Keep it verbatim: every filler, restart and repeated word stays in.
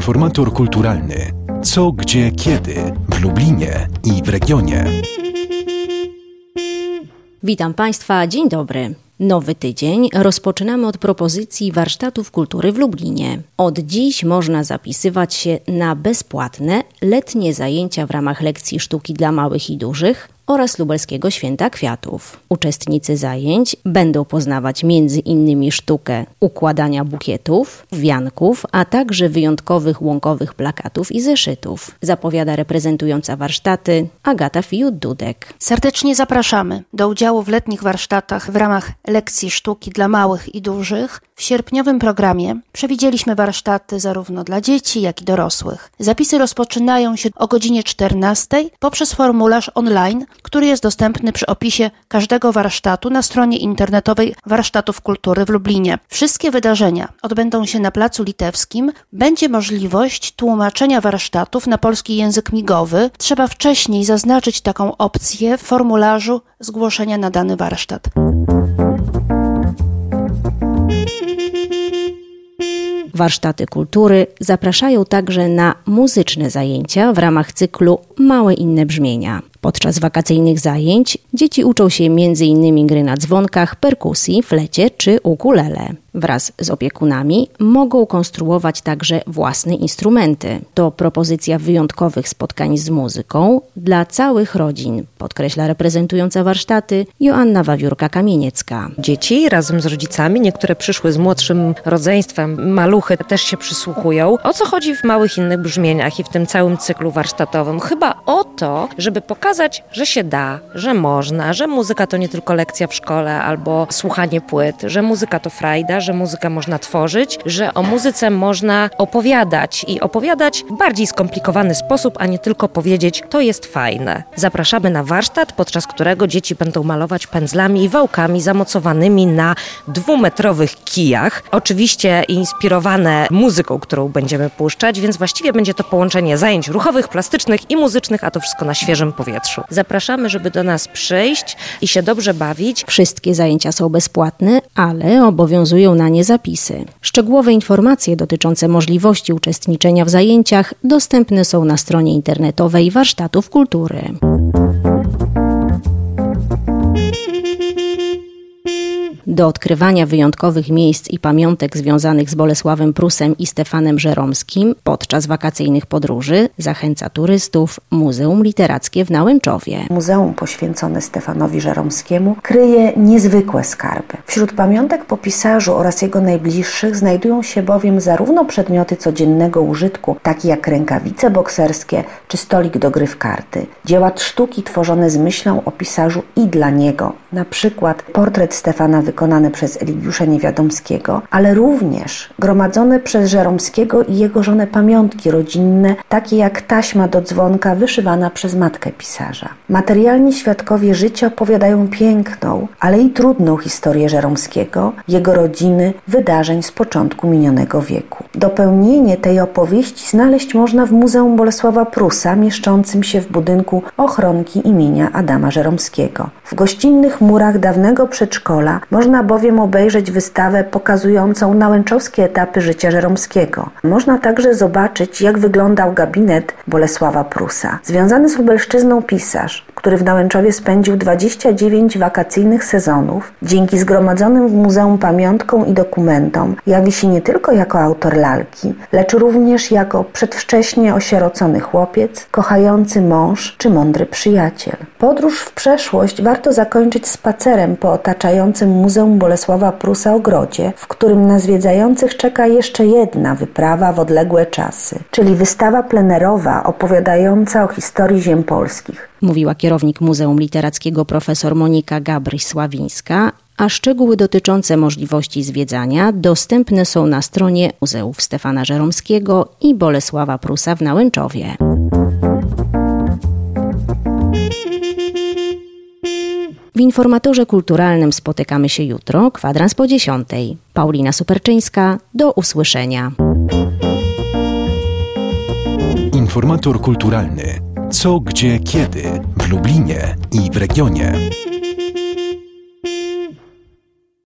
Informator kulturalny. Co, gdzie, kiedy w Lublinie i w regionie. Witam Państwa, dzień dobry. Nowy tydzień rozpoczynamy od propozycji warsztatów kultury w Lublinie. Od dziś można zapisywać się na bezpłatne letnie zajęcia w ramach lekcji sztuki dla małych i dużych oraz Lubelskiego Święta Kwiatów. Uczestnicy zajęć będą poznawać między innymi sztukę układania bukietów, wianków, a także wyjątkowych łąkowych plakatów i zeszytów. Zapowiada reprezentująca warsztaty Agata Fiut-Dudek. Serdecznie zapraszamy do udziału w letnich warsztatach w ramach lekcji sztuki dla małych i dużych. W sierpniowym programie przewidzieliśmy warsztaty zarówno dla dzieci, jak i dorosłych. Zapisy rozpoczynają się o godzinie czternastej poprzez formularz online, który jest dostępny przy opisie każdego warsztatu na stronie internetowej Warsztatów Kultury w Lublinie. Wszystkie wydarzenia odbędą się na Placu Litewskim. Będzie możliwość tłumaczenia warsztatów na polski język migowy. Trzeba wcześniej zaznaczyć taką opcję w formularzu zgłoszenia na dany warsztat. Warsztaty kultury zapraszają także na muzyczne zajęcia w ramach cyklu Małe inne brzmienia. Podczas wakacyjnych zajęć dzieci uczą się między innymi gry na dzwonkach, perkusji, flecie czy ukulele. Wraz z opiekunami mogą konstruować także własne instrumenty. To propozycja wyjątkowych spotkań z muzyką dla całych rodzin, podkreśla reprezentująca warsztaty Joanna Wawiórka-Kamieniecka. Dzieci razem z rodzicami, niektóre przyszły z młodszym rodzeństwem, maluchy też się przysłuchują. O co chodzi w Małych innych brzmieniach i w tym całym cyklu warsztatowym? Chyba o to, żeby pokazać, że się da, że można, że muzyka to nie tylko lekcja w szkole albo słuchanie płyt, że muzyka to frajda, że muzykę można tworzyć, że o muzyce można opowiadać i opowiadać w bardziej skomplikowany sposób, a nie tylko powiedzieć, to jest fajne. Zapraszamy na warsztat, podczas którego dzieci będą malować pędzlami i wałkami zamocowanymi na dwumetrowych kijach. Oczywiście inspirowane muzyką, którą będziemy puszczać, więc właściwie będzie to połączenie zajęć ruchowych, plastycznych i muzycznych, a to wszystko na świeżym powietrzu. Zapraszamy, żeby do nas przyjść i się dobrze bawić. Wszystkie zajęcia są bezpłatne, ale obowiązują na nie zapisy. Szczegółowe informacje dotyczące możliwości uczestniczenia w zajęciach dostępne są na stronie internetowej Warsztatów Kultury. Do odkrywania wyjątkowych miejsc i pamiątek związanych z Bolesławem Prusem i Stefanem Żeromskim podczas wakacyjnych podróży zachęca turystów Muzeum Literackie w Nałęczowie. Muzeum poświęcone Stefanowi Żeromskiemu kryje niezwykłe skarby. Wśród pamiątek po pisarzu oraz jego najbliższych znajdują się bowiem zarówno przedmioty codziennego użytku, takie jak rękawice bokserskie czy stolik do gry w karty, dzieła sztuki tworzone z myślą o pisarzu i dla niego, na przykład portret Stefana wykonany przez Eligiusza Niewiadomskiego, ale również gromadzone przez Żeromskiego i jego żonę pamiątki rodzinne, takie jak taśma do dzwonka wyszywana przez matkę pisarza. Materialni świadkowie życia opowiadają piękną, ale i trudną historię Żeromskiego, jego rodziny, wydarzeń z początku minionego wieku. Dopełnienie tej opowieści znaleźć można w Muzeum Bolesława Prusa, mieszczącym się w budynku ochronki imienia Adama Żeromskiego. W gościnnych murach dawnego przedszkola można bowiem obejrzeć wystawę pokazującą nałęczowskie etapy życia Żeromskiego. Można także zobaczyć, jak wyglądał gabinet Bolesława Prusa. Związany z Lubelszczyzną pisarz, który w Nałęczowie spędził dwadzieścia dziewięć wakacyjnych sezonów, dzięki zgromadzonym w muzeum pamiątkom i dokumentom jawi się nie tylko jako autor lalki, lecz również jako przedwcześnie osierocony chłopiec, kochający mąż czy mądry przyjaciel. Podróż w przeszłość warto zakończyć spacerem po otaczającym Muzeum Bolesława Prusa ogrodzie, w którym na zwiedzających czeka jeszcze jedna wyprawa w odległe czasy, czyli wystawa plenerowa opowiadająca o historii ziem polskich. Mówiła kierownik Muzeum Literackiego profesor Monika Gabryś-Sławińska, a szczegóły dotyczące możliwości zwiedzania dostępne są na stronie Muzeów Stefana Żeromskiego i Bolesława Prusa w Nałęczowie. W informatorze kulturalnym spotykamy się jutro, kwadrans po dziesiątej. Paulina Superczyńska, do usłyszenia. Informator kulturalny. Co, gdzie, kiedy w Lublinie i w regionie.